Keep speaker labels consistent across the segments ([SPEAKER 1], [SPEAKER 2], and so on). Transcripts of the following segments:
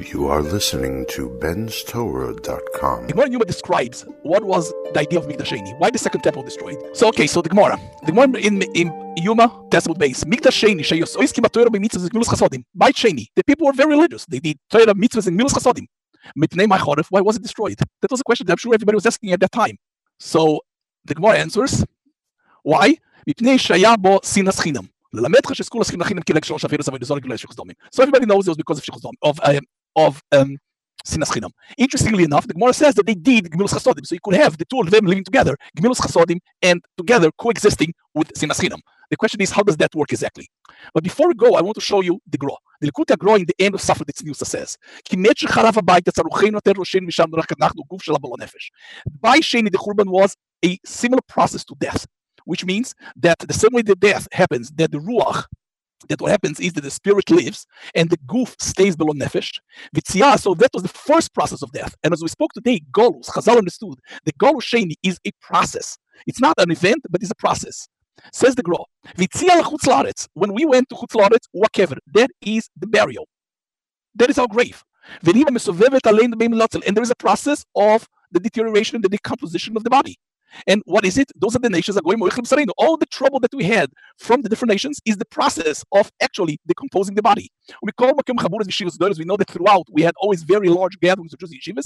[SPEAKER 1] You are listening to benstorah.com.
[SPEAKER 2] The Gemara Yuma describes what was the idea of Mikdash Sheni. Why the second temple destroyed? So the Gemara in Yuma Tesmud Beis, Mikdash Sheni sheyos ois kimat Torah b'mitzvahs v'gmilos chasodim. By Sheni, the people were very religious. They did Torah, mitzvahs, and gmilos chasodim. Mitnei ma'choref, why was it destroyed? That was a question that I'm sure everybody was asking at that time. So the Gemara answers, why? Mipnei shaya bo sinas chinam. So everybody knows it was because of sinas chinam. Interestingly enough, the Gemara says that they did gemilos chasodim, so you could have the two of them living together, gemilos chasodim, and together coexisting with sinas chinam. The question is, how does that work exactly? But before we go, I want to show you the Gra. The Likutei Gra in the end of Safra Tzniusa says, By Sheni, the Churban was a similar process to death, which means that the same way the death happens, that the Ruach, that what happens is that the spirit lives and the goof stays below nefesh. So that was the first process of death. And as we spoke today, Golus, Chazal understood, the Golus Sheni is a process. It's not an event, but it's a process. Says the Gra, when we went to Chutz La'aretz, whatever, that is the burial. That is our grave. And there is a process of the deterioration and the decomposition of the body. And what is it? Those are the nations that are going. All the trouble that we had from the different nations is the process of actually decomposing the body. We know that throughout we had always very large gatherings of Jews yeshivas.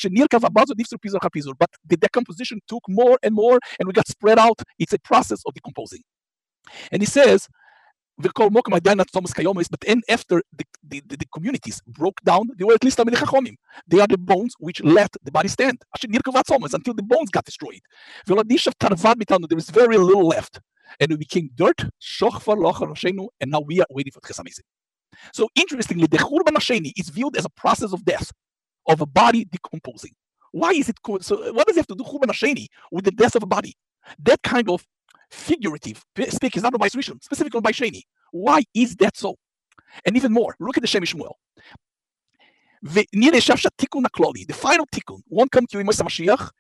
[SPEAKER 2] But the decomposition took more and more, and we got spread out. It's a process of decomposing. And he says, but then after the communities broke down, they were at least they are the bones which let the body stand until the bones got destroyed. There is very little left, and we became dirt, and now we are waiting for Tches HaMesim. So interestingly, the Churban HaSheni is viewed as a process of death, of a body decomposing. Why is it called? So what does it have to do Churban HaSheni with the death of a body? That kind of figurative speak is not by Rishon, specifically by Sheni. Why is that so? And even more, look at the Shem Shmuel. The final tikkun won't come to you in Moshe Mashiach.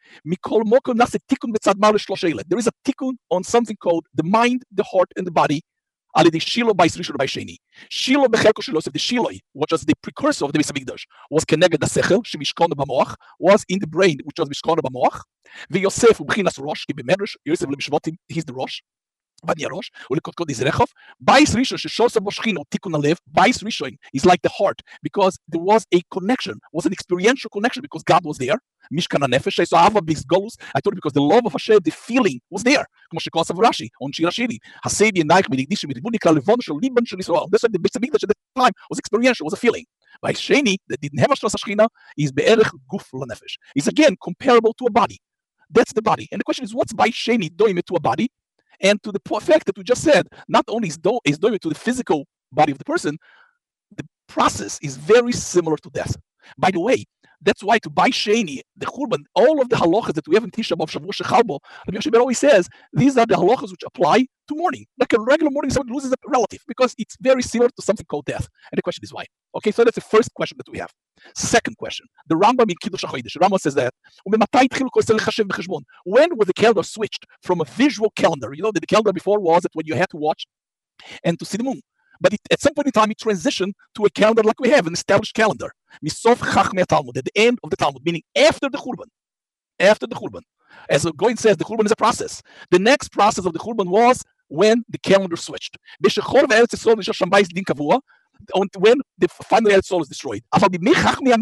[SPEAKER 2] There is a tikkun on something called the mind, the heart, and the body. Shiloh by Rishon by Sheni. Shiloh bechelko shelo, the Shiloh, which was the precursor of the Beis Hamikdash, was keneged hasechel shemishkonu b'moach, was in the brain, which was mishkonu b'moach. VeYosef u'bchinas rosh, ki b'medrash Yosef le'mishvotim, he's the rosh. Bais Rishon sheshosa boshchino tikkun alev. Bais Rishon is like the heart because there was a connection, was an experiential connection because God was there. Mishkan hanefesh, so Ava b'is golus. I told you because the love of Hashem, the feeling was there. That's why the Beis Hamikdash at the time was experiential, was a feeling. By Sheni, that didn't have Hashras Hashchina, is be'erech guf lanefesh. Is again comparable to a body. That's the body. And the question is, what's by Sheni doing to a body? And to the fact that we just said, not only is doing it to the physical body of the person, the process is very similar to death. By the way, that's why to buy Sheni, the Churban, all of the halachas that we have in Tisha B'Av, Shavuot Shechalbo, Rabbi Yoshe Ben always says, these are the halachas which apply to mourning. Like a regular mourning, someone loses a relative, because it's very similar to something called death. And the question is why? Okay, so that's the first question that we have. Second question, the Rambam in Kiddush HaChodesh, Rambam says that, when was the calendar switched from a visual calendar? You know that the calendar before was that when you had to watch and to see the moon. But at some point in time, it transitioned to a calendar like we have, an established calendar. Misof Chachmei Talmud, at the end of the Talmud, meaning after the Churban. After the Churban. As the Goin says, the Churban is a process. The next process of the Churban was when the calendar switched. When the final Eretz Yisrael is destroyed. Until the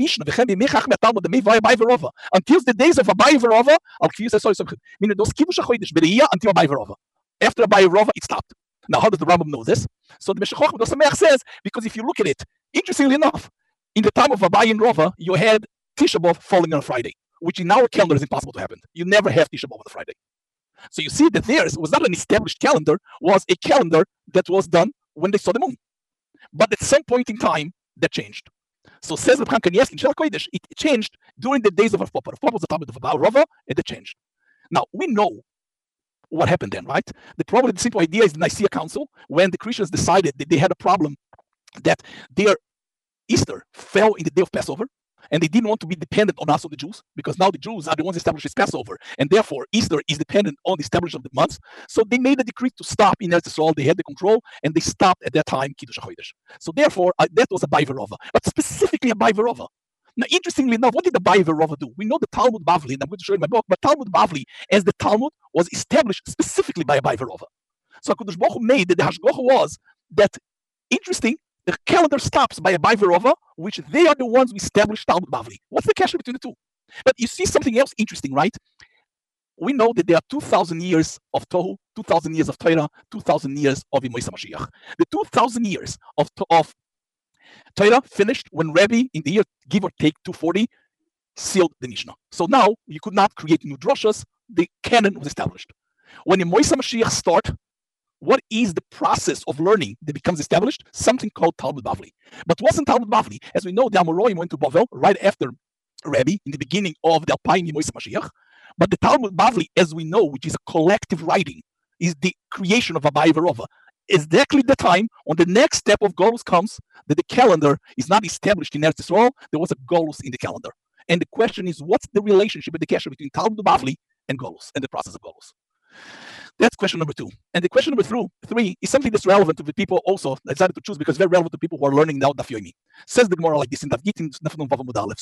[SPEAKER 2] days of Abai Verova, meaning those Kiddush HaChodesh, until Abai Verova. After Abai Verova, it stopped. Now, how does the Rambam know this? So the Meshech Chochmah Sameach says, because if you look at it, interestingly enough, in the time of Abai and Rova, you had Tisha B'Av falling on a Friday, which in our calendar is impossible to happen. You never have Tisha B'Av on a Friday. So you see that theirs was not an established calendar, was a calendar that was done when they saw the moon. But at some point in time, that changed. So says Reb Chaim Kanievsky in Shel HaKodesh, it changed during the days of Rav Papa. Rav Papa was the time of Abai Rova, and it changed. Now, we know what happened then, right? The simple idea is the Nicaea Council, when the Christians decided that they had a problem that their Easter fell in the day of Passover, and they didn't want to be dependent on us, on the Jews, because now the Jews are the ones establishing Passover, and therefore Easter is dependent on the establishment of the months. So they made a decree to stop in Eretz Yisrael. They had the control, and they stopped at that time Kiddush HaChodesh. So therefore, that was a Bai Verova, but specifically a Bai Verova. Now, interestingly enough, what did the Bai Verova do? We know the Talmud Bavli, and I'm going to show you in my book, but Talmud Bavli, as the Talmud, was established specifically by a Bai Verova. So HaKadosh Baruch Hu made that the Hashgacha was that, interesting, the calendar stops by a Bai Verova, which they are the ones who established Talmud Bavli. What's the connection between the two? But you see something else interesting, right? We know that there are 2,000 years of Tohu, 2,000 years of Torah, 2,000 years of Imoisa Mashiach. The 2,000 years of Torah finished when Rebbe, in the year, give or take 240, sealed the Mishnah. So now you could not create new drashas. The canon was established. When Imoisa Mashiach start, what is the process of learning that becomes established? Something called Talmud Bavli. But wasn't Talmud Bavli? As we know, the Amoraim went to Bavel right after Rebbe, in the beginning of the Alpayim Imoisa Mashiach. But the Talmud Bavli, as we know, which is a collective writing, is the creation of a Bai Verova. Exactly the time on the next step of Golus comes that the calendar is not established in Eretz Yisrael. There was a Golus in the calendar. And the question is, what's the relationship and the connection between Talmud Bavli and Golus and the process of Golus? That's question number 2. And the question number 3 is something that's relevant to the people also. I decided to choose because it's very relevant to people who are learning now Daf Yomi. Says the Gemara like this in Daf Gittin Nafnum Vav Amud Aleph.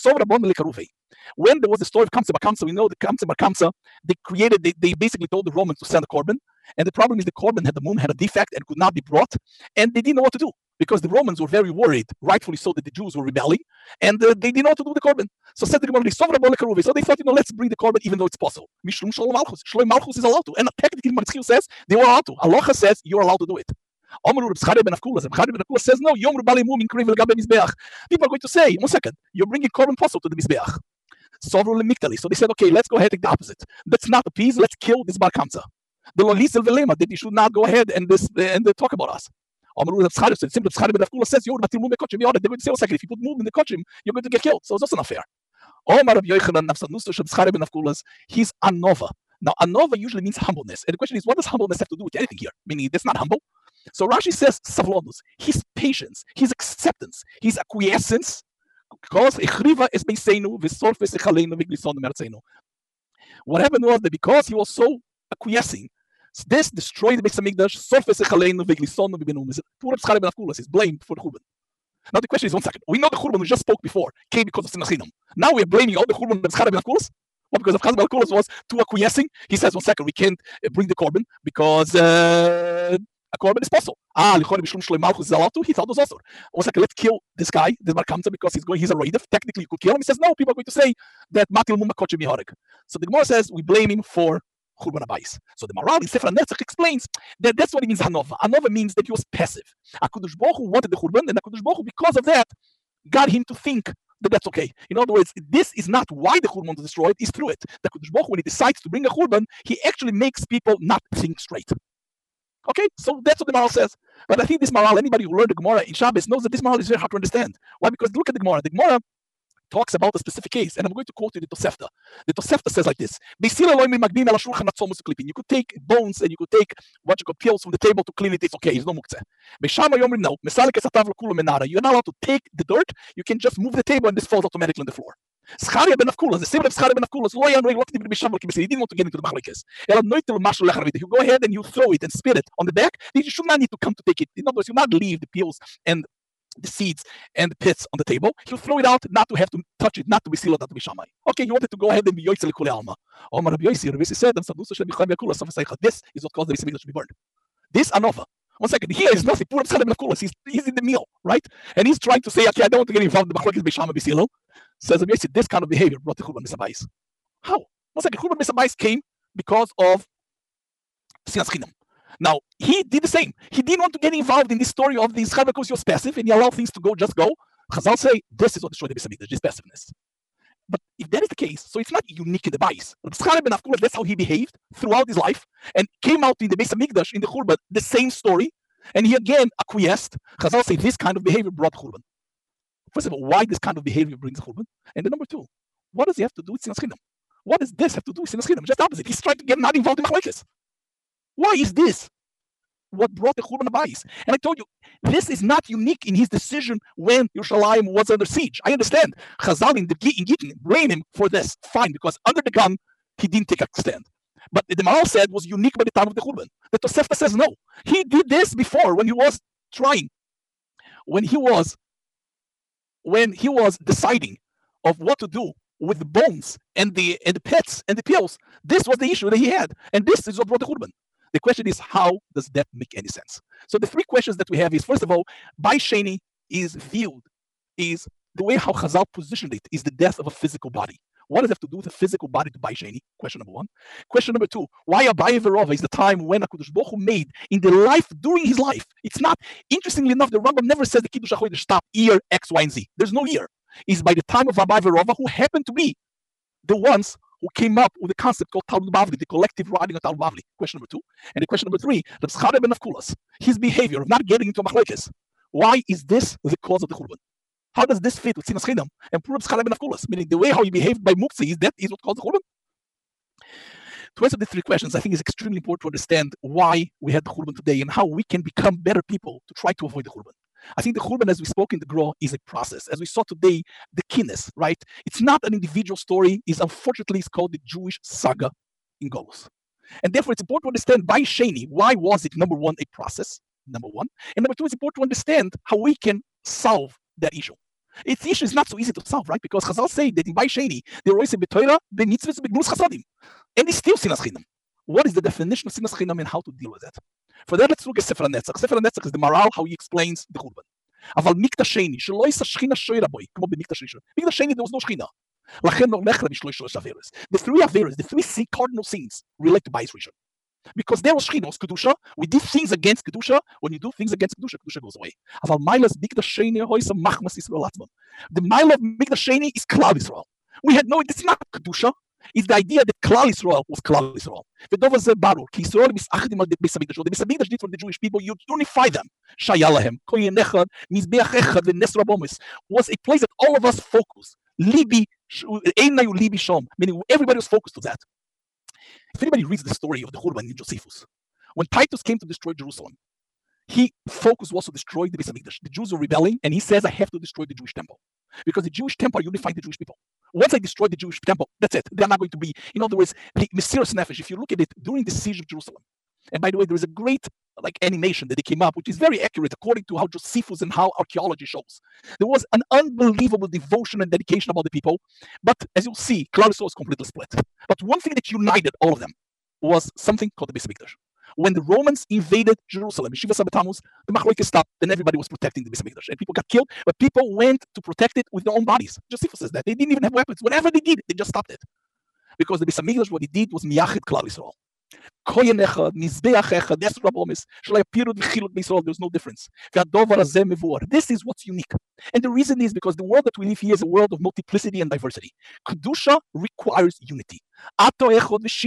[SPEAKER 2] When there was the story of Kamsa Bar Kamsa, we know the Kamsa Bar Kamsa, they basically told the Romans to send a korban. And the problem is the korban had a defect and could not be brought. And they didn't know what to do because the Romans were very worried, rightfully so, that the Jews were rebelling. And they didn't know what to do with the korban. So said the Gemara, so they thought, let's bring the korban even though it's possible. Mishum Shalom Malchus. Shalom Malchus is allowed to. And technically, Matzchiel says they were allowed to. Halacha says you're allowed to do it. Amru Reb Zcharia ben Avkulas. Reb Zcharia ben Avkulas says no. Yom Reb Alimum in Kriv Legabe Mizbeach. People are going to say, 1 second, you're bringing korban possible to the Mizbeach. So they said, okay, let's go ahead and take the opposite. Let's not appease. Let's kill this Bar Kamsa. The Lolis Velema that you should not go ahead and talk about us. Amru Reb Zcharia said, simply Reb Zcharia ben Avkulas says, you're Matil Mum Mekochim. They're going to say, 1 second, if you put Mum in the Kochim, you're going to get killed. So it's also not fair. Omar Rabbi Yochanan Nafsanusto Reb Zcharia ben Avkulas. He's Anova. Now, Anova usually means humbleness. And the question is, what does humbleness have to do with anything here? Meaning, that's not humble. So Rashi says, Savlonus, his patience, his acceptance, his acquiescence, because what happened was that because he was so acquiescing, this destroyed the Beis Hamikdash. Is blamed for the Churban. Now the question is, 1 second. We know the Churban we just spoke before came because of Sinas Chinam. Now we're blaming all the Churban of Zcharia ben Avkulas. Well, because of Chazal ben Avkulas was too acquiescing. He says, 1 second, we can't bring the Korban because a Korban is possible. Is allowed to. He thought it was also. 1 second, let's kill this guy, this Bar Kamsa, because he's a Roidev. Technically, you could kill him. He says, no, people are going to say that Matil Mum Mekochim Yiharek. So the Gemara says, we blame him for Churban Abayis. So the Maral in Sefer HaNetzach explains that that's what it means, Hanova. Hanova means that he was passive. HaKadosh Baruch Hu wanted the Churban, and HaKadosh Baruch Hu, because of that, got him to think that that's okay. In other words, this is not why the Churban was destroyed, it's through it. The HaKadosh Baruch Hu, when he decides to bring a Churban, he actually makes people not think straight. Okay, so that's what the Maral says. But I think this Maral, anybody who learned the Gemara in Shabbos knows that this Maral is very hard to understand. Why? Because look at the Gemara. The Gemara talks about a specific case, and I'm going to quote you the Tosefta. The Tosefta says like this: you could take bones and you could take what you call peels from the table to clean it. It's okay. It's no muktzeh. You're not allowed to take the dirt. You can just move the table and this falls automatically on the floor. Zcharia ben Avkulas, the same of Zcharia ben Avkulas, he didn't want to get into the machlekes. You go ahead and you throw it and spit it on the back. You should not need to come to take it. In other words, you not leave the peels and the seeds and the pits on the table. You throw it out, not to have to touch it, not to be sealed, not to be shamai. Okay, you wanted to go ahead and be yoitzel kule alma. Omar Rabbi Yossi, Rabbi Yossi said, this is what caused the Beis Hamikdash to be burned. This Anova. 1 second, here is nothing. Poor Zcharia ben Avkulas. He's in the meal, right? And he's trying to say, okay, I don't want to get involved in the machlekes b'shama b'silo. Says Rabbi Yossi, this kind of behavior brought the Churban Misabayis. How? 1 second, Churban Misabayis came because of Sinas Chinam. Now, he did the same. He didn't want to get involved in this story of the Zcharia because he was passive and he allowed things to go, just go. Chazal say, this is what destroyed the Beis Hamikdash, this passiveness. But if that is the case, so it's not unique in the Bayis. Zcharia ben Avkulas, that's how he behaved throughout his life and came out in the Beis Hamikdash, in the Churban, the same story. And he again acquiesced. Chazal say, this kind of behavior brought Churban. First of all, why this kind of behavior brings Churban? And then number 2, what does he have to do with Sinas Chinam? What does this have to do with Sinas Chinam? Just opposite. He's trying to get not involved in machlekes. Why is this? what brought the Churban Abayis. And I told you, this is not unique in his decision when Yerushalayim was under siege. I understand. Chazal in Gittin blame him for this. Fine, because under the gun, he didn't take a stand. But the Maharal said was unique by the time of the Churban. The Tosefta says no. He did this before when he was trying, when he was deciding of what to do with the bones and the pets and the pills. This was the issue that he had, and this is what brought the Churban. The question is, how does that make any sense? So the three questions that we have is, first of all, Bai Sheni is viewed, is the way how Chazal positioned it is the death of a physical body. What does it have to do with a physical body to Bai Sheni? Question number one. Question number two, why Abaye Verova is the time when HaKadosh Baruch Hu made in the life, during his life. It's not, interestingly enough, the Rambam never says the Kiddush HaChodesh stop year X, Y, and Z. There's no year. It's by the time of Abaye Verova, who happened to be the ones who came up with the concept called Talmud Bavli, the collective writing of Talmud Bavli. Question number two. And the question number three, Reb Zechariah ben Avkulas, his behavior of not getting into a machlokes. Why is this the cause of the Churban? How does this fit with Sinas Chinam and Reb Zechariah ben Avkulas? Meaning the way how he behaved by Muktzah, that is what caused the Churban? To answer the three questions, I think it's extremely important to understand why we had the Churban today and how we can become better people to try to avoid the Churban. I think the Churban, as we spoke in the Gra, is a process. As we saw today, the kinnis, right? It's not an individual story. Unfortunately, it's called the Jewish saga in Golus. And therefore, it's important to understand Bai Sheni, why was it, number one, a process, number one. And number two, it's important to understand how we can solve that issue. Its issue is not so easy to solve, right? Because Chazal say that in Bai Sheni, the Roise B'Torah, the mitzvahs b'gnus chasadim. And it's still Sinas Chinam. What is the definition of Sinas Chinam and how to deal with it? For that, let's look at Sefer HaNetzach. Sefer HaNetzach is the Maharal, how he explains the Churban. Aval Mikdash Sheni, shelo isa shchina shoyra boi, כמו במקדש ראשון. Mikdash Sheni, there was no shchina. לכן לא נחלה בשלוש averos. The three averos, the three cardinal sins, relate to Bayis Rishon. Because there was shchina, was kedusha. We did things against kedusha. When you do things against kedusha, kedusha goes away. Aval Mailas Mikdash Sheni hoisa machmas Yisrael atzmam. The mile of Mikdash Sheni is Klal Yisrael. We had no, it's not kedusha. It's the idea that Klal Yisrael was Klal Yisrael. V'dova ze barur, ki Yisrael mis'achidim al Beis Hamikdash. The Beis Hamikdash did for the Jewish people, you unify them. Shaya lahem, kohen echad, mizbeach echad, v'nes rabomis, was a place that all of us focus. Libi, einayu libi shom, meaning everybody was focused to that. If anybody reads the story of the Churban in Josephus, when Titus came to destroy Jerusalem, his focus was to destroy the Beis Hamikdash. The Jews were rebelling, and he says, I have to destroy the Jewish temple. Because the Jewish temple unified the Jewish people. Once I destroy the Jewish temple, that's it. They're not going to be, in other words, the Mesiras Nefesh, if you look at it during the siege of Jerusalem. And by the way, there is a great animation that they came up, which is very accurate according to how Josephus and how archaeology shows. There was an unbelievable devotion and dedication about the people. But as you'll see, Klal Yisrael was completely split. But one thing that united all of them was something called the Beis Hamikdash. When the Romans invaded Jerusalem, Yeshiva Sabbatamuz, the Machlokes stopped, and everybody was protecting the Beis Hamikdash. And people got killed, but people went to protect it with their own bodies. Josephus says that. They didn't even have weapons. Whatever they did, they just stopped it. Because the Beis Hamikdash, what he did was miyachid Klal Yisrael. Kohen echad, mizbeach echad, Nesur Rabomis, Shalai Pirud v'chilut b'Yisrael, there's no difference. This is what's unique. And the reason is because the world that we live here is a world of multiplicity and diversity. Kedusha requires unity. So there's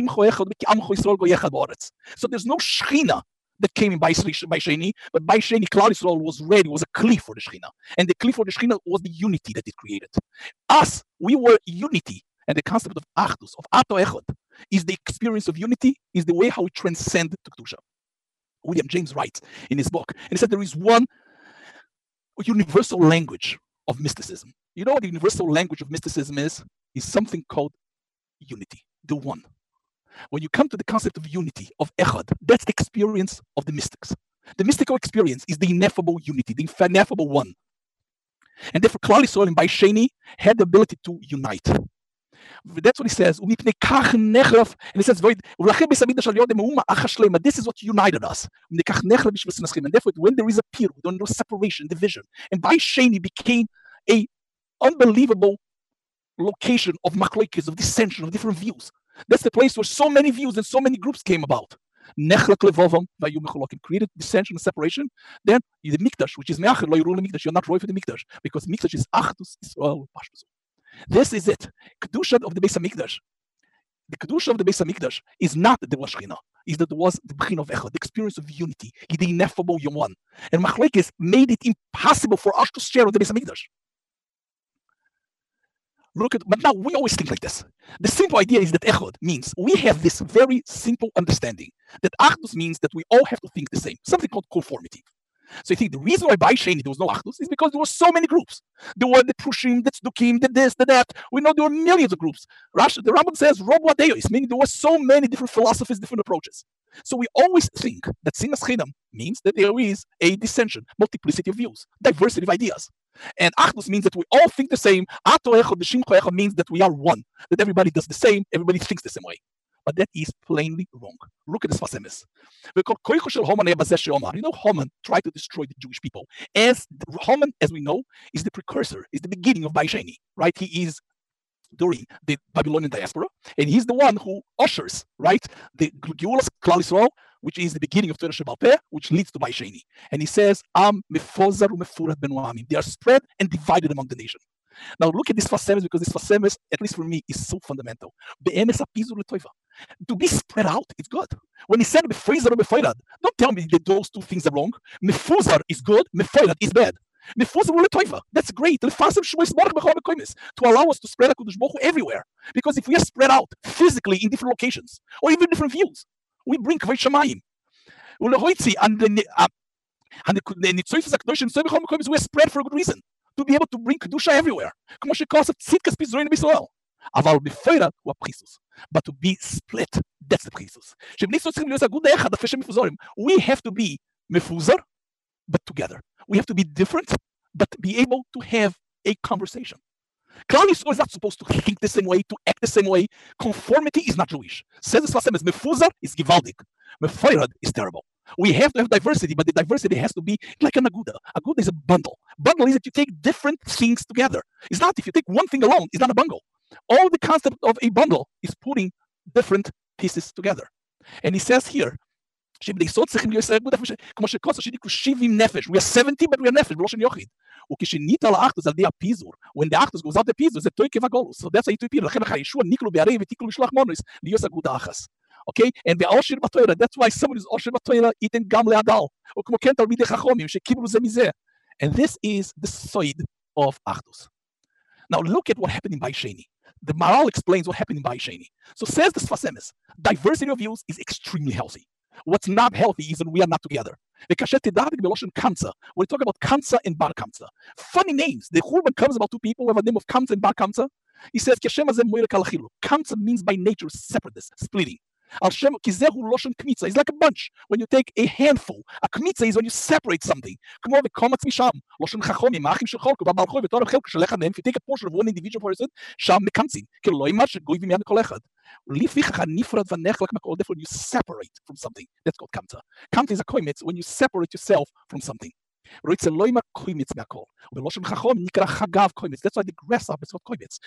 [SPEAKER 2] no Shechina that came in Bai Sheni, but Bai Sheni, Klal Yisrael was ready, was a kli for the Shechina. And the kli for the Shechina was the unity that it created. Us, we were unity. And the concept of Achdus, of Ato Echad, is the experience of unity, is the way how we transcend to Kedusha. William James writes in his book, and he said there is one universal language of mysticism. You know what the universal language of mysticism is? Is something called unity, the one. When you come to the concept of unity, of Echad, that's the experience of the mystics. The mystical experience is the ineffable unity, the ineffable one. And therefore, Klal Yisrael and Bai Sheni had the ability to unite. That's what he says. And he says, this is what united us. And therefore, when there is a pir, when there is separation, division, and Bai Sheni became an unbelievable location of machlokes, of dissension, of different views. That's the place where so many views and so many groups came about. Created dissension and separation. Then the Mikdash, which is Me'achad, you're not roy for the Mikdash, because Mikdash is Achdus Yisrael. This is it. Kedusha of the Beis Hamikdash. The Kedusha of the Beis Hamikdash is not that there was Shechina. Is that there was the B'chin of Echad, the experience of unity, the ineffable Yom One. And machlokes made it impossible for us to share with the Beis Hamikdash. But now we always think like this. The simple idea is that echod means we have this very simple understanding that achdus means that we all have to think the same, something called conformity. So I think the reason why by Sheni there was no achdus is because there were so many groups. There were the Prushim, the Tzdukim, the this, the that. We know there were millions of groups. The Rambam says Robu Adeos, meaning there were so many different philosophies, different approaches. So we always think that Sinas Chinam means that there is a dissension, multiplicity of views, diversity of ideas. And Achdus means that we all think the same. Ato Echad, B'Shimcha Echad means that we are one, that everybody does the same, everybody thinks the same way. But that is plainly wrong. Look at this Sfas Emes. You know, Haman tried to destroy the Jewish people. Haman, as we know, is the precursor, is the beginning of Bai Sheni, right? He is during the Babylonian diaspora, and he's the one who ushers, right, the Geulas Klal Yisrael, which is the beginning of Torah Sheba'al Peh, which leads to Bai Sheni. And he says, Am mefozer u'mefurad ben Amim. They are spread and divided among the nation. Now look at this Sfas Emes, because this Sfas Emes, at least for me, is so fundamental. Be'emes apizur l'toiva. To be spread out, it's good. When he said mefozer u'mefurad, don't tell me that those two things are wrong. Mefozer is good, mefurad is bad. That's great. To allow us to spread HaKadosh Baruch Hu everywhere. Because if we are spread out physically in different locations, or even different views, we bring Kvei Shamayim. We are spread for a good reason. To be able to bring Kedusha everywhere. But to be split, that's the Prisus. We have to be mefuzar, but together. We have to be different, but be able to have a conversation. Klal Yisrael is not supposed to think the same way, to act the same way. Conformity is not Jewish. Says the Sfas Emes, mefuzar is givaldik. Mefoirad is terrible. We have to have diversity, but the diversity has to be like an aguda. Aguda is a bundle. Bundle is that you take different things together. It's not, if you take one thing alone, it's not a bundle. All the concept of a bundle is putting different pieces together. And he says here, we are 70, but we are nefesh, b'loshen yochid. When the achdus goes out the pizur, the toikev hagolus. So that's a toipir. Okay, and the Oshir Batoira, that's why someone is Oshir Batoira eating Gam Leadal. And this is the side of Achdus. Now look at what happened in Bai Sheni. The Maral explains what happened in Bai Sheni. So says the Sfas Emes, diversity of views is extremely healthy. What's not healthy is when we are not together. We talk about Kamsa and Bar Kamsa. Funny names. The Churban comes about two people who have a name of Kamsa and Bar Kamsa. He says, Kamsa means by nature separateness, splitting. Al-Shem Kizehu Loshen Kmitza is like a bunch. When you take a handful, a Kmitza is when you separate something. If you take a portion of one individual person, Sham Mekamtzin. Therefore, you separate from something. That's called Kamta. Kamta is a koimitz when you separate yourself from something. That's why the grasshopper is called koimitz.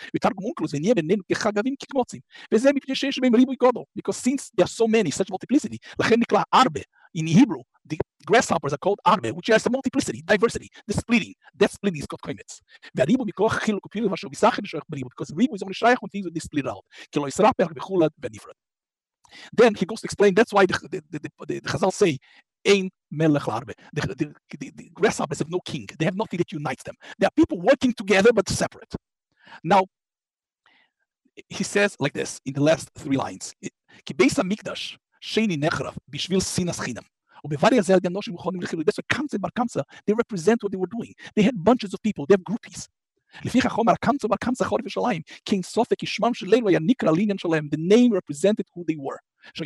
[SPEAKER 2] Because since there are so many, such multiplicity, in Hebrew, the grasshoppers are called arbe, which has a multiplicity, diversity, the splitting. That splitting is called koimitz. Because ribu is only shaykh when things will be split out. Then he goes to explain, that's why the Chazal say, Ein melech l'arbe. The grasshoppers have no king. They have nothing that unites them. They are people working together but separate. Now, he says like this in the last three lines. Ki beis hamikdash sheini nechrav bishvil sinas chinam. That's why Kamsa and Bar Kamsa, they represent what they were doing. They had bunches of people. They have groupies. The name represented who they were. The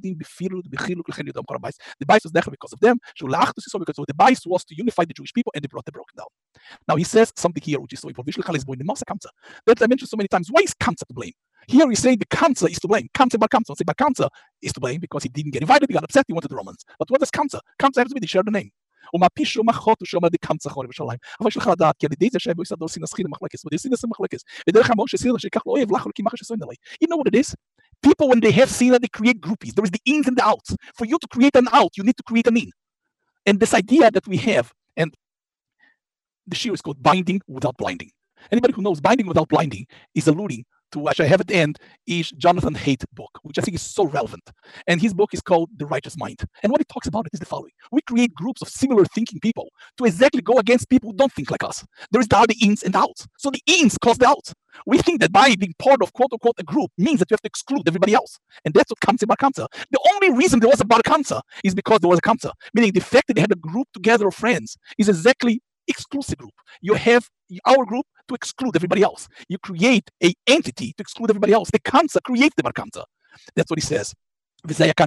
[SPEAKER 2] bias was there because of them. Because the bias was to unify the Jewish people, and they brought the broken down. Now he says something here which is so important. That I mentioned so many times. Why is Kamsa to blame? Here he's saying the Kamsa is to blame. Kamsa Bar Kamsa. Say Bar Kamsa is to blame because he didn't get invited. He got upset. He wanted the Romans. But what does Kamsa? Kamsa has to be. They share the name. You know what it is? People, when they have sina, they create groupies. There is the ins and the outs. For you to create an out, you need to create an in. And this idea that we have, and the shir is called binding without blinding. Anybody who knows binding without blinding is alluding to which I have at the end is Jonathan Haidt book, which I think is so relevant. And his book is called The Righteous Mind. And what he talks about it is the following. We create groups of similar thinking people to exactly go against people who don't think like us. There is the ins and outs. So the ins cause the outs. We think that by being part of quote unquote a group means that you have to exclude everybody else. And that's what comes in Bar Kamsa. The only reason there was a Bar Kamsa is because there was a Kamsa. Meaning the fact that they had a group together of friends is exactly exclusive group. You have our group to exclude everybody else. You create an entity to exclude everybody else. The Kamsa creates the Bar Kamsa. That's what he says. This love,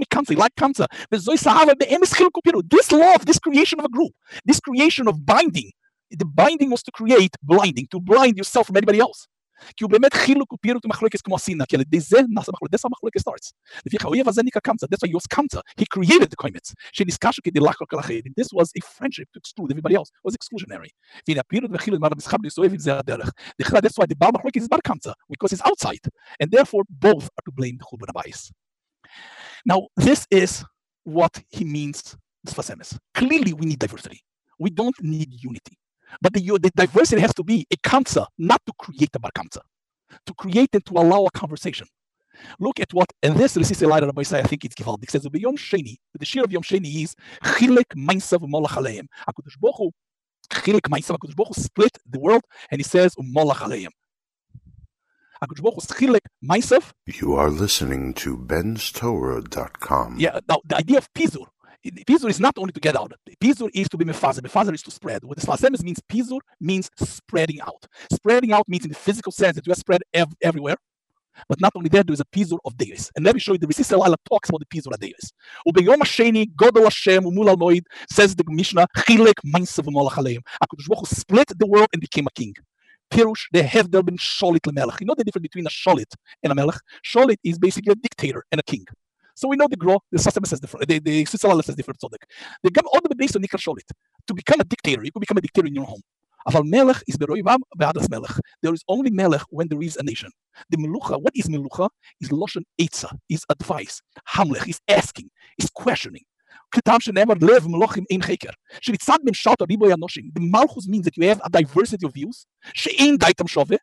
[SPEAKER 2] this creation of a group, this creation of binding, the binding was to create blinding, to blind yourself from anybody else. כי הוא באמת חילוק ופירוט ומחלוקת כמו השנאה, כי על ידי זה נעשה מחלוקת, that's how מחלוקת starts. לפי האויב הזה נקרא קמצא, that's why he was קמצא, he created the קומץ, שנזכשו כדי לחלוק על אחרים. This was a friendship to exclude everybody else, it was exclusionary. והנה הפירוט והחילוק למעלה משחק לסובב עם זה הדרך. That's why the בעל מחלוקת is בר קמצא, because he's outside, and therefore both are to blame the חורבן הבאיס. Now, this is what he means, Sfas Emes. Clearly, we need diversity. We don't need unity. But the diversity has to be a kamsa, not to create a bar kamsa, to create and to allow a conversation. Look at what, and this is a line Rabbi Isai, I think it's Givaldi. It says, Yom Sheni, the shir of Yom Sheni is, Chilek Mainsav Molach Aleim. HaKadosh Baruch Hu, Chilek Mainsav, HaKadosh Baruch Hu split the world, and he says, Molach Aleim. HaKadosh Baruch Hu Chilek Mainsav.
[SPEAKER 1] You are listening to benstorah.com.
[SPEAKER 2] Yeah, now the idea of Pizur. Pizur is not only to get out. Pizur is to be mefazer. Mefazer is to spread. What the Sfas Emes means, Pizur means spreading out. Spreading out means in the physical sense that you are spread everywhere. But not only that, there is a Pizur of Deis. And let me show you, the Risisi Laila talks about the Pizur of Deis. Ubeyom HaSheni, Godol Hashem, Umul Al-Moed, says the Mishnah, Chilek Mainsav U'Molach Aleim. HaKadosh Baruch Hu split the world and became a king. Pirush, the Hevdel ben Sholit lemelech. You know the difference between a Sholit and a Melech? Sholit is basically a dictator and a king. So we know the Gro, the Sfas Emes says different, the Sisala says different. The Gam all the based on Nikra Sholit. To become a dictator, you could become a dictator in your home. Aval Melech is beroivam be'adas Melech. There is only Melech when there is a nation. The Melucha, what is Melucha? Is Loshen Eitzah, is advice. Hamlech is asking, is questioning. The Malchus means that you have a diversity of views. The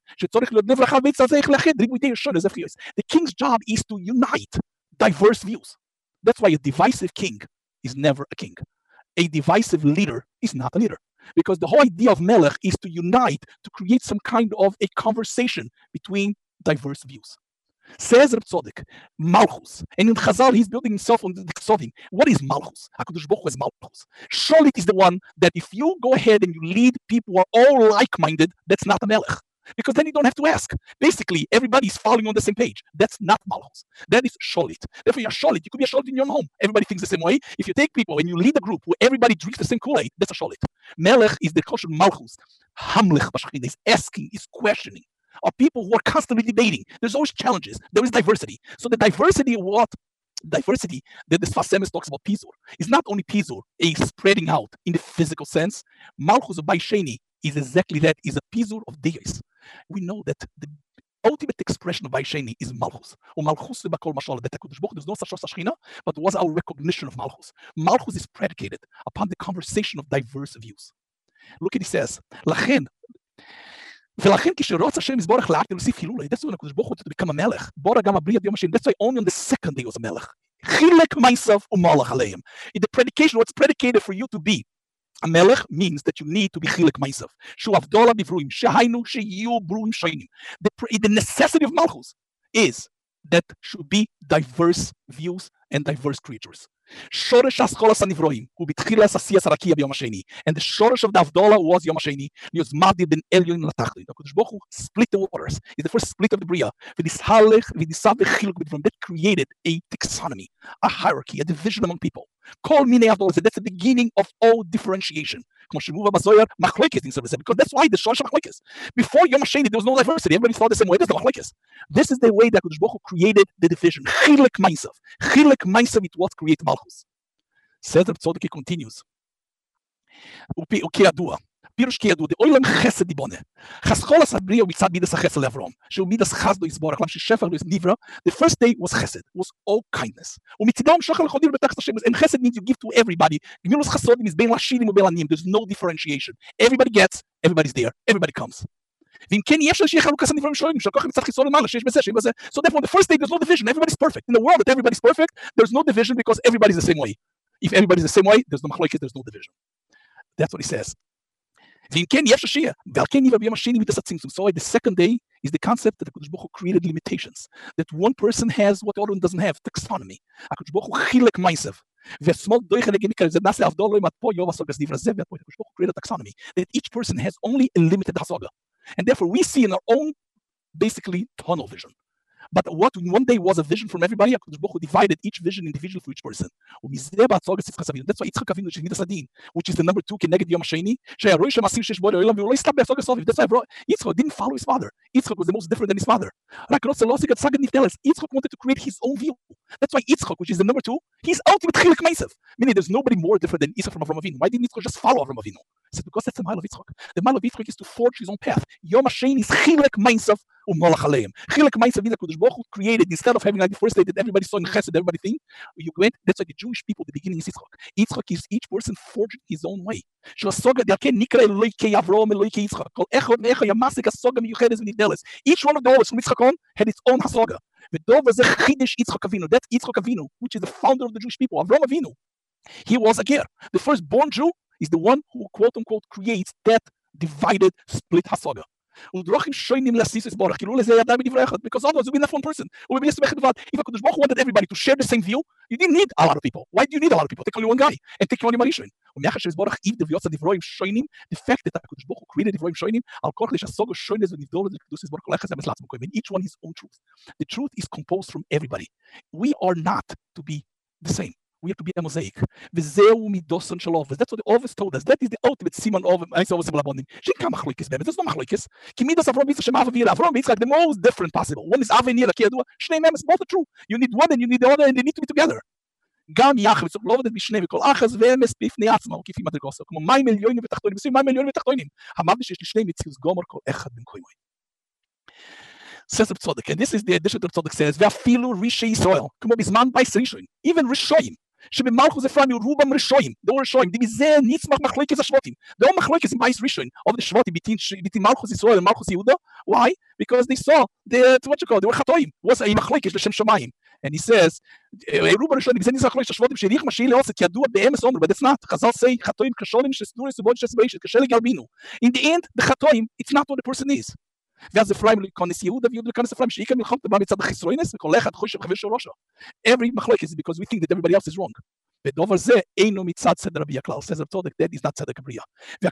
[SPEAKER 2] king's job is to unite diverse views. That's why a divisive king is never a king. A divisive leader is not a leader. Because the whole idea of Melech is to unite, to create some kind of a conversation between diverse views. Says Reb Tzodek, Malchus. And in Chazal, he's building himself on the Ksovim. What is Malchus? HaKadosh Baruch Hu is Malchus. Sholit is the one that if you go ahead and you lead people who are all like-minded, that's not a Melech. Because then you don't have to ask. Basically, everybody's following on the same page. That's not Malchus. That is Sholit. Therefore, you're Sholit. You could be a Sholit in your own home. Everybody thinks the same way. If you take people and you lead a group where everybody drinks the same Kool-Aid, that's a Sholit. Melech is the kosher Malchus. Hamlech Bashachina is asking, is questioning. Are people who are constantly debating. There's always challenges. There is diversity. So the diversity of what? Diversity that the Sfas Emes talks about Pizur is not only Pizur, a spreading out in the physical sense. Malchus of Baisheni is exactly that, is a Pizur of Deis. We know that the ultimate expression of Baisheni is Malchus. Or Malchus Bakol Mashal, that HaKadosh Baruch Hu, there's no such Shechina, but was our recognition of Malchus. Malchus is predicated upon the conversation of diverse views. Look at he says, Lachen. ולכן כשרוץ השם יזבורך לאט ולהוסיף הילולה, that's when הקדוש ברוך הוא to become a melech. בורא גם הבריא עד יום השני, that's why only on the second day was a melech. חילק myself ומולך עליהם. The predication, what's predicated for you to be a melech means that you need to be חילק myself. שהוא הבדולה בברואים, שהיינו שיהיו ברואים שונים. The necessity of malchus is that should be diverse views and diverse creatures. שורש אסכולס הנברואים הוא בתחילת עשיית הרקיע ביום השני. And the שורש of the Avdola was יום השני. להיות מדי בין עליון לתחתית. הקדוש ברוך הוא split the waters. It's the first split of the בריאה. ונסהלך וניסה וחילוק בדברים. That created a taxonomy, a hierarchy, a division among people. כל מיני Avdolas. That's the beginning of all differentiation. כמו שמובא בזוהר, מחלוקת in service. Because that's why the שורש המחלוקת. Before יום השני, there was no diversity. Everybody thought the same way. There's no מחלוקת. This is the way that הקדוש ברוך הוא created the division. חילק מייסף. חילק מייסף it what created Malchus. Says Reb Tzodek, he continues. וכידוע, פירוש כידוע, דאוילם חסד דיבונה. חסכול הסבריא הוא מצד מידס החסד לאברום, שהוא מידס חסדו יסבורך, למה ששפר לא נברא, the first day was חסד, was all kindness. ומצדם שחר לכודים בתחת השם, and חסד means you give to everybody. גמילוס חסודים is בין לשילים ובין עניים, there's no differentiation. Everybody gets, everybody's there, everybody comes. So therefore, the first day, there's no division. Everybody's perfect. In the world that everybody's perfect, there's no division because everybody's the same way. If everybody's the same way, there's no machlokes, there's no division. That's what he says. So the second day is the concept that the Kodesh Baruch Hu created limitations. That one person has what the other one doesn't have. Taxonomy. HaKadosh Baruch Hu chilek ma'asav. Created taxonomy. That each person has only a limited hasaga. And therefore we see in our own, basically, tunnel vision. But what one day was a vision from everybody, HaKadosh Baruch Hu divided each vision individually for each person. That's why Yitzchak Avinu, which is the number 2, Keneged Yom HaSheni, that's why Yitzchak didn't follow his father. Yitzchak was the most different than his father. Yitzchak wanted to create his own view. That's why Yitzchak, which is the number 2, he's ultimate chilek ma'asav. Meaning there's nobody more different than Yitzchak from Avraham Avinu. Why didn't Yitzchak just follow Avraham Avinu? He said, because that's the mile of Yitzchak. The mile of Yitzchak is to forge his own path. Yom HaSheni is chilek ma'asav u'malach aleim. Chilek ma'asav means HaKadosh Baruch Hu created, instead of having like the first day that everybody saw in Chesed, everybody think, you went, that's why the Jewish people, the beginning is Yitzchak. Yitzchak is each person forging his own way. Each one of the others from Yitzchak on had its own hasaga. That's Yitzchak Avinu, which is the founder of the Jewish people, Avraham Avinu. He was a ger. The firstborn Jew is the one who, quote unquote, creates that divided, split hasaga. Because otherwise, we'll be left one person. If HaKadosh Baruch Hu wanted everybody to share the same view, you didn't need a lot of people. Why do you need a lot of people? Take only one guy and take only Marishain. The fact that HaKadosh Baruch Hu created Divroim Shoinim, each one his own truth. The truth is composed from everybody. We are not to be the same. We have to be a mosaic. That's what the Ovis told us. That is the ultimate siman of there's no machlokes. There's the most different possible. One is Avenir, both are true. You need one and you need the other, and they need to be together. גם יחד, צריך לא עובדת בשני וכל אחז ואמס בפני עצמו, כפי מדרגוסו, כמו מים מיליונים ותחתונים, מים מיליונים ותחתונים. אמרתי שיש לי שני מציאות גומר כל אחד במקומו. Says Reb Tzadok, and this is the addition to Reb Tzadok says, ואפילו רישי ישראל, כמו בזמן בייס ראשון, even ראשונים, שבמלכוס אפרים רובם ראשונים, דור ראשונים, דמזה נצמח מחלוקת השבטים. דור מחלוקת in בייס ראשון, of the שבטים, between מלכוס ישראל and מלכוס יהודה. Why? Because they saw, they were חטאים, was a מחלוקת לשם שמיים. And he says, but that's not. Chazal say, in the end, the chatoim, it's not what the person is. Every machlokes is because we think that everybody else is wrong. Says Reb Tzadok, that is not tzedek abriya.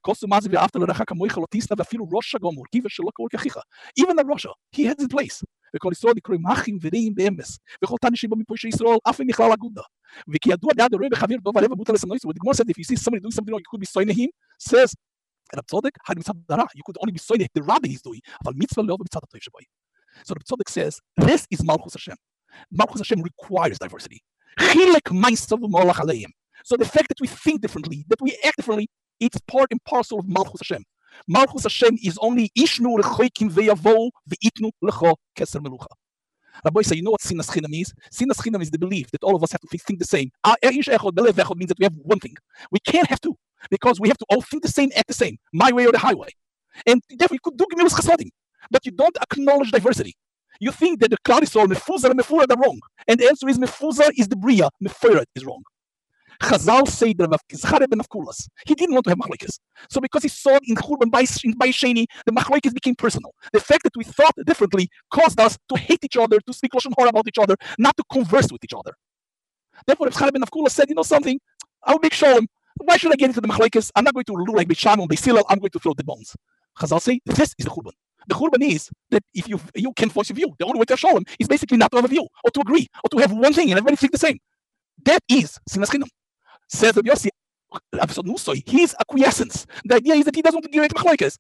[SPEAKER 2] Even the Rasha, he has his place. וכל ישראל נקראים אחים ורעים באמס, וכל תנישים במפוי ישראל, אף הם נכלל אגודה. וכידוע דעת הרואה בחביר דוב הלב ובוטה לסמנויס, but the Gemara said if you see somebody doing something wrong, you could be soinehim, says, Reb Tzadok, had mitzvah dara, you could only be soineh the rabbi he's doing, אבל mitzvah לא במצד הטוב שבוי. So Reb Tzadok says, this is Malchus Hashem. Malchus Hashem requires diversity. Chilek ma'asav u'malach aleim. So the fact that we think differently, that we act differently, it's part and parcel of Malchus Hashem. Malchus Hashem is only ishnu lechoikim ve'yavo ve'itnu lecho keser melucha. Rabbi say, you know what sinas chinam is? Sinas chinam is the belief that all of us have to think the same. Ish echod belev echod means that we have one thing. We can't have two because we have to all think the same, act the same, my way or the highway. And therefore, you could do gemilas chasadim, but you don't acknowledge diversity. You think that the Klal Yisrael, Mefuzar and Mefurad are wrong, and the answer is Mefuzar is the Bria, Mefurad is wrong. Chazal said that Zachariah ben Avkulas, he didn't want to have machlokes. So because he saw in Churban by Sheni, the machlokes became personal. The fact that we thought differently caused us to hate each other, to speak lashon hara about each other, not to converse with each other. Therefore, if Zachariah ben Avkulas said, you know something, I'll make shalom. Why should I get into the machlokes? I'm not going to do like Beit Shammai, Beit Hillel, I'm going to throw the bones. Chazal say, this is the Churban. The Churban is that if you can voice your view, the only way to have shalom is basically not to have a view, or to agree, or to have one thing and everybody think the same. That is sinas chinam. Says Rabbi Yossi, his acquiescence. The idea is that he doesn't want to give it machlokes.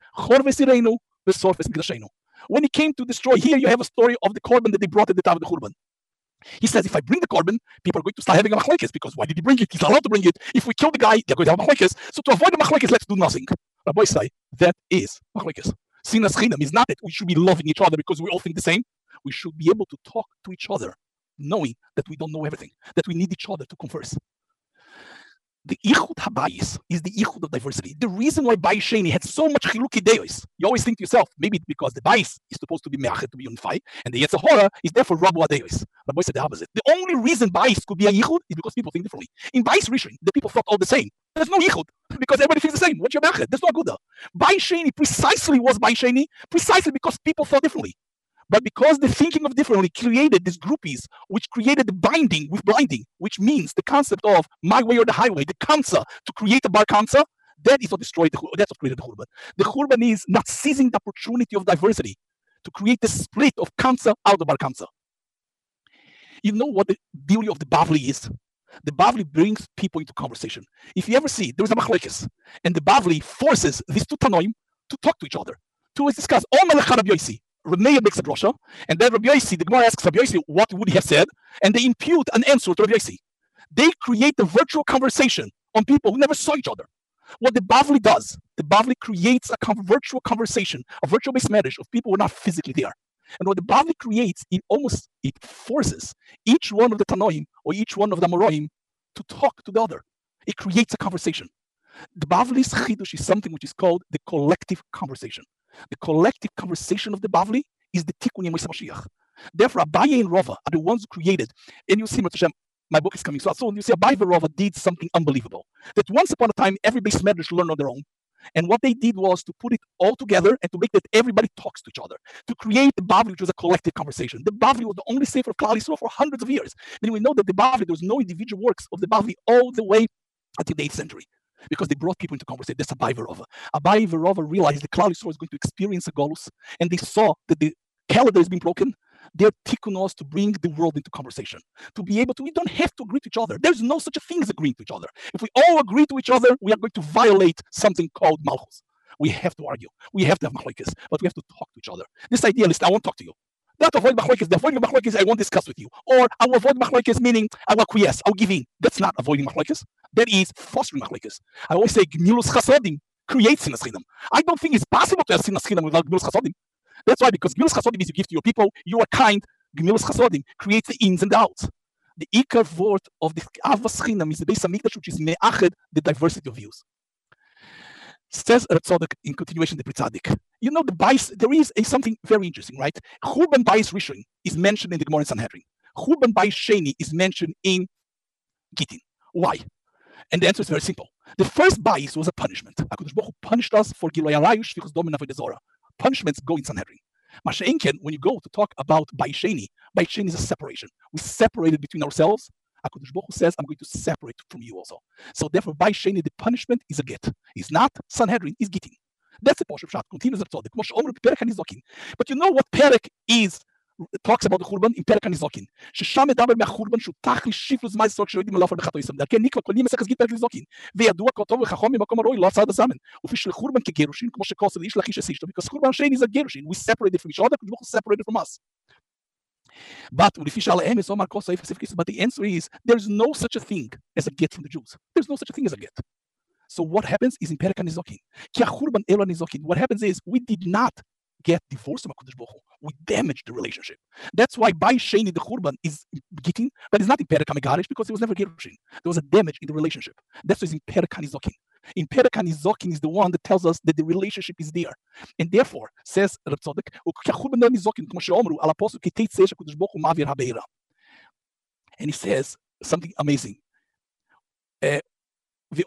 [SPEAKER 2] When he came to destroy, here you have a story of the korban that they brought at the time of the Churban. He says, if I bring the korban, people are going to start having a machlokes because why did he bring it? He's not allowed to bring it. If we kill the guy, they're going to have machlokes. So to avoid the machlokes, let's do nothing. Rabbi say that is machlokes. Sinas chinam is not that we should be loving each other because we all think the same. We should be able to talk to each other, knowing that we don't know everything, that we need each other to converse. The Ichud HaBayis is the Ichud of diversity. The reason why Bayis Sheni had so much Chiluki Deos, you always think to yourself, maybe it's because the Bayis is supposed to be Me'achet, to be unified, and the Yetzirah is therefore Rabu Adeos. But boy said the opposite. The only reason Bayis could be a Ichud is because people think differently. In Bayis Rishon, the people thought all the same. There's no Ichud because everybody thinks the same. What's your Me'achet? There's no Aguda. Bayis Sheni precisely was Bayis Sheni precisely because people thought differently. But because the thinking of differently created these groupies, which created the binding with blinding, which means the concept of my way or the highway, the kansa, to create a bar kansa, that is what destroyed that's what created the Churban. The Churban is not seizing the opportunity of diversity to create the split of kansa out of bar kansa. You know what the beauty of the Bavli is? The Bavli brings people into conversation. If you ever see, there is a machlekes, and the Bavli forces these two Tanoim to talk to each other, to discuss. Rameir makes a drosha, and then Rabbi Yossi, the Gemara asks Rabbi Yossi what would he have said, and they impute an answer to Rabbi Yossi. They create a virtual conversation on people who never saw each other. What the Bavli does, the Bavli creates a virtual conversation, a virtual-based marriage of people who are not physically there. And what the Bavli creates, it forces each one of the Tanoim or each one of the Amoraim to talk to the other. It creates a conversation. The Bavli's chidush is something which is called the collective conversation. The collective conversation of the Bavli is the Tikkun Yemei Mashiach. Therefore, Abaye and Rava are the ones who created. And you see, my book is coming. So you see, Abaye and Rava did something unbelievable. That once upon a time, every base medrash learned on their own. And what they did was to put it all together and to make that everybody talks to each other, to create the Bavli, which was a collective conversation. The Bavli was the only sefer of Klal Yisrael for hundreds of years. Then we know that the Bavli, there was no individual works of the Bavli all the way until the 8th century. Because they brought people into conversation. That's Abaye Verova. Abaye Verova realized the Klal Yisrael was going to experience a Golus, and they saw that the calendar has been broken. They're tikkunos to bring the world into conversation. To be able to, we don't have to agree to each other. There's no such a thing as agreeing to each other. If we all agree to each other, we are going to violate something called Malchus. We have to argue. We have to have machlokes, but we have to talk to each other. This idea, listen, I won't talk to you. Not avoid machlokes. The avoiding machlokes, I won't discuss with you. Or I will avoid machlokes, meaning I will acquiesce, I'll give in. That's not avoiding machlokes. That is fostering machlokes. I always say Gmilus Chasodim creates sinas chinam. I don't think it's possible to have sinas chinam without Gmilus Chasodim. That's why, because Gmilus Chasodim is you give to your people, you are kind. Gmilus Chasodim creates the ins and the outs. The ikar word of the Avas Chinam is the Beis Hamikdash, which is me'ached, the diversity of views. Says Tzadok in continuation the Pritzadik. You know the Bayis, there is something very interesting, right? Churban Bayis Rishon is mentioned in the Gemara in Sanhedrin. Churban Bayis Sheni is mentioned in Gittin. Why? And the answer is very simple. The first Bayis was a punishment. HaKadosh Baruch Hu punished us for Gilui Arayu Shfichus Dam Avodah Zorah. Punishments go in Sanhedrin. Masha'enken, when you go to talk about Bayis Sheni is a separation. We separated between ourselves. HaKadosh Baruch Hu says, I'm going to separate from you also. So therefore, Bayis Sheni, the punishment is a get. It's not Sanhedrin, it's Gittin. That's the Posh of Shat. Continues the Tzaddik. But you know what Perek is? Talks about the Churban in Perek HaNizokin. ששם מדבר מהחורבן שהוא תכלי שיפלוס מייס סוק שיודעים עליו בחטא ישראל. דרכי נקרא כל מסכת גיד פרק נזוקין. וידוע כתוב וחכם ממקום הרואי לא הצד הזמן. וכפי שלחורבן כגירושין, כמו שכוסה לאיש לאחיש אסישתו, because חורבן שני is a גירושין. We separated from each other, because we separated from us. But the answer is there's no such a thing as a get from the Jews. There's no such a thing as a get. So what happens is in Perek HaNizokin. What happens is we did not get divorced from HaKadosh Baruch Hu. We damaged the relationship. That's why Bayis Sheni, the Churban, is Gittin, but it's not in Perek HaMegarish because it was never Gerushin. There was a damage in the relationship. That's why it's in Perek HaNizokin. In Perek HaNizokin is the one that tells us that the relationship is there. And therefore, says Reb Tzadok, and he says something amazing. The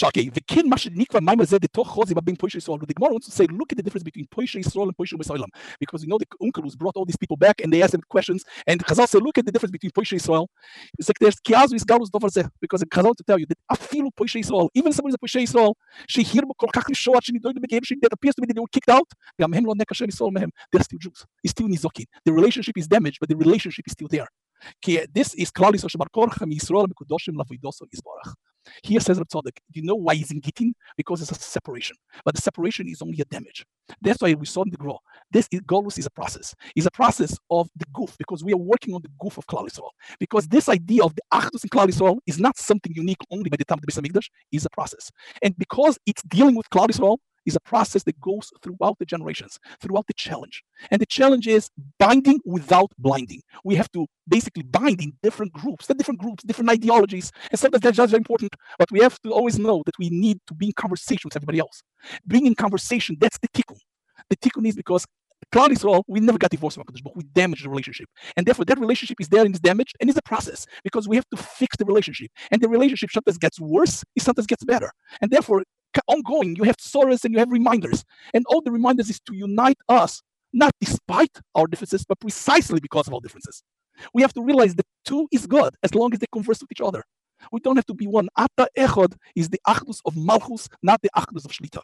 [SPEAKER 2] Gemara wants to say, look at the difference between Poisha Yisrael and Poisha Besoilam. Because you know the Unkelus brought all these people back and they asked them questions. And Chazal said, look at the difference between Poisha Yisrael. It's like there's Kiazu is Galus Dovar Zeh. Because Chazal to tell you that Afilu Poisha Yisrael, even somebody is a Poisha Yisrael, she hear that appears to be that they were kicked out. They're still Jews. It's still Nizokin. The relationship is damaged, but the relationship is still there. This is Klal Yisrael Shebar Korchem Yisrael Mekudoshim Lavidoso Yisborach. Here says Reb Tzadok, do you know why he's in Gittin? Because it's a separation. But the separation is only a damage. That's why we saw in the Gra. Golus is a process. It's a process of the goof, because we are working on the goof of Klal Yisrael. Because this idea of the Achdus in Klal Yisrael is not something unique only by the time of the Beis Hamikdash, it's a process. And because it's dealing with Klal Yisrael, is a process that goes throughout the generations, throughout the challenge. And the challenge is binding without blinding. We have to basically bind in different groups, different ideologies. And sometimes that's just very important, but we have to always know that we need to be in conversation with everybody else. Being in conversation, that's the tikkun. The tikkun is because Klal Yisrael, we never got divorced from HaKadosh Baruch Hu. We damaged the relationship. And therefore, that relationship is there and is damaged and is a process because we have to fix the relationship. And the relationship sometimes gets worse, it sometimes gets better. And therefore, ongoing, you have sorrows and you have reminders. And all the reminders is to unite us, not despite our differences, but precisely because of our differences. We have to realize that two is good as long as they converse with each other. We don't have to be one. Ata Echad is the Achdus of Malchus, not the Achdus of Shlita.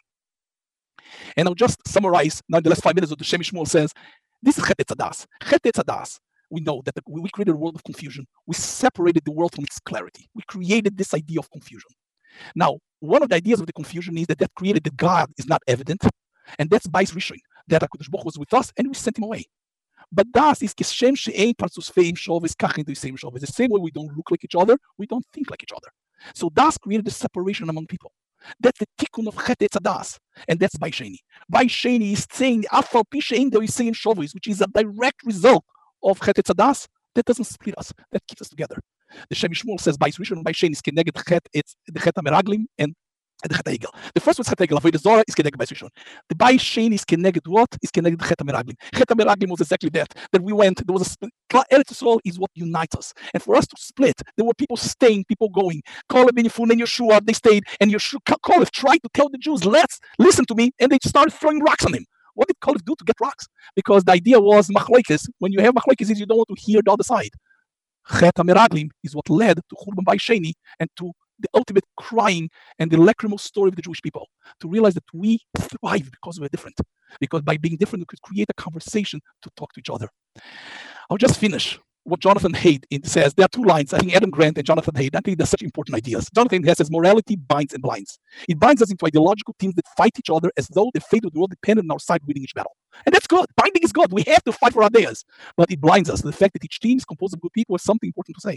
[SPEAKER 2] And I'll just summarize now in the last 5 minutes what the Shem Shmuel says. This is Chet Etzadas. Chet Etzadas. We know that we created a world of confusion. We separated the world from its clarity. We created this idea of confusion. Now, one of the ideas of the confusion is that created that God is not evident, and that's Bais Rishon, that HaKadosh Baruch Hu was with us and we sent him away. But das is Kishem she'ein parzus feim shoves kachin doisem shoves. The same way we don't look like each other, we don't think like each other. So das created a separation among people. That's the tikkun of Chet Etzadas, and that's Bai Sheni. Bai Sheni is saying Afal Pi She'ein doisem shoves, which is a direct result of Chet Etzadas. That doesn't split us. That keeps us together. The Shem Shmuel says Bais Rishon and Bais Sheni is keneged Chet, it's the Chet HaMeraglim and the Chet HaEgel. The first one is Chet HaEgel, Avodah Zorah is keneged Bais Rishon. The Bais Sheni is keneged what? Is keneged Chet HaMeraglim. Chet HaMeraglim was exactly that we went, there was a split. Eretz Yisrael is what unites us. And for us to split, there were people staying, people going. Caleb and Yefun and Yeshua, they stayed, and Yeshua, Caleb tried to tell the Jews, let's listen to me, and they started throwing rocks on him. What did Caleb do to get rocks? Because the idea was machlokes. When you have machlokes, you don't want to hear the other side. Chet HaMeraglim is what led to Churban Bais Sheni and to the ultimate crying and the lacrymal story of the Jewish people, to realize that we thrive because we're different. Because by being different, we could create a conversation to talk to each other. I'll just finish what Jonathan Haidt says. There are two lines, I think Adam Grant and Jonathan Haidt. I think they're such important ideas. Jonathan Haidt says, morality binds and blinds. It binds us into ideological teams that fight each other as though the fate of the world depended on our side winning each battle. And that's good. Binding is good. We have to fight for our ideas. But it blinds us. The fact that each team is composed of good people is something important to say.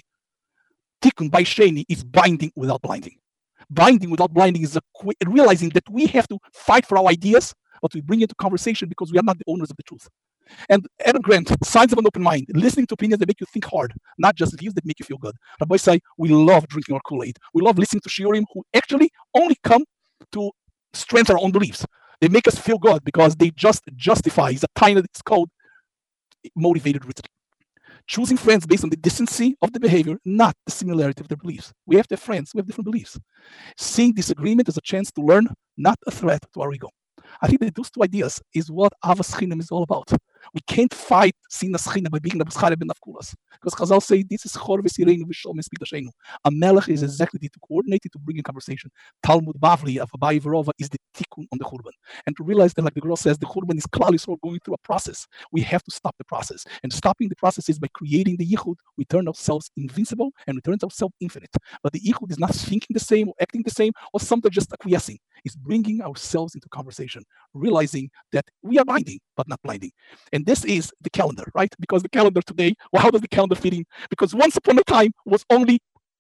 [SPEAKER 2] Tikkun Bais Sheni is binding without blinding. Binding without blinding is realizing that we have to fight for our ideas, but we bring it to conversation because we are not the owners of the truth. And Adam Grant, signs of an open mind, listening to opinions that make you think hard, not just views that make you feel good. Rabbi say, we love drinking our Kool-Aid. We love listening to shiurim who actually only come to strengthen our own beliefs. They make us feel good because they just justify. It's a tiny, it's called motivated rhetoric. Choosing friends based on the decency of the behavior, not the similarity of their beliefs. We have to have friends, we have different beliefs. Seeing disagreement as a chance to learn, not a threat to our ego. I think that those two ideas is what Avas Chinam is all about. We can't fight Sinas Chinam by being Nabuscharev ben Nafkulas. Because Chazal say, this is Chor v'Sireinu v'Shom v'Spidashenu. A melech is exactly to coordinate it, to bring in conversation. Talmud Bavli of Abaye Verova is the tikkun on the Churban. And to realize that, like the girl says, the Churban is Klal Yisrael going through a process. We have to stop the process. And stopping the process is by creating the Yichud, we turn ourselves invincible and we turn ourselves infinite. But the Yichud is not thinking the same or acting the same or sometimes just acquiescing. It's bringing ourselves into conversation, realizing that we are binding, but not blinding. And this is the calendar, right? Because the calendar today, well, how does the calendar fit in? Because once upon a time was only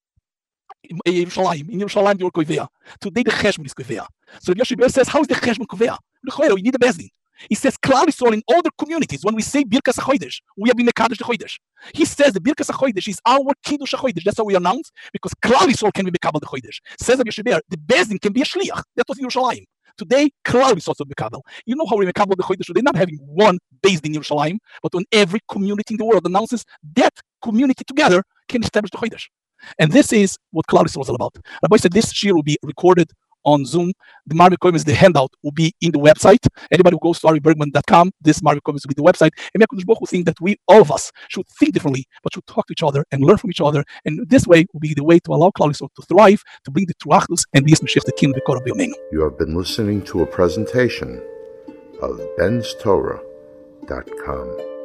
[SPEAKER 2] in Yerushalayim. In Yerushalayim, they were Koveya. Today, the Cheshbon is Koveya. So Rabbi Yossi Ber says, how is the Cheshbon Koveya? We need a Bezdin. He says, Klal Yisrael in all the communities, when we say Birkas HaChodesh, we have been Mekadosh the Chodesh. He says the Birkas HaChodesh is our Kiddush HaChodesh. That's how we announce, because Klal Yisrael can be Mekabel the Chodesh. Says Rabbi Yossi Ber, the Bezdin can be a Shliach. That was Yerushalayim. Today, Klal is also Mekabel. You know how we Mekabel the Chodesh? They're not having one based in Yerushalayim, but when every community in the world announces that community together can establish the Chodesh. And this is what Klal Yisrael is all about. Rabbi said this shir will be recorded on Zoom. The Marvin Koimis, the handout will be in the website. Anybody who goes to aribergman.com, this Marvin Koimis will be the website. And HaKadosh Baruch Hu think that we, all of us, should think differently, but should talk to each other and learn from each other. And this way will be the way to allow Klal Yisrael to thrive, to bring the true Achdus and be Mashiach the King of the Korah B'Yomeinu.
[SPEAKER 1] You have been listening to a presentation of benstorah.com.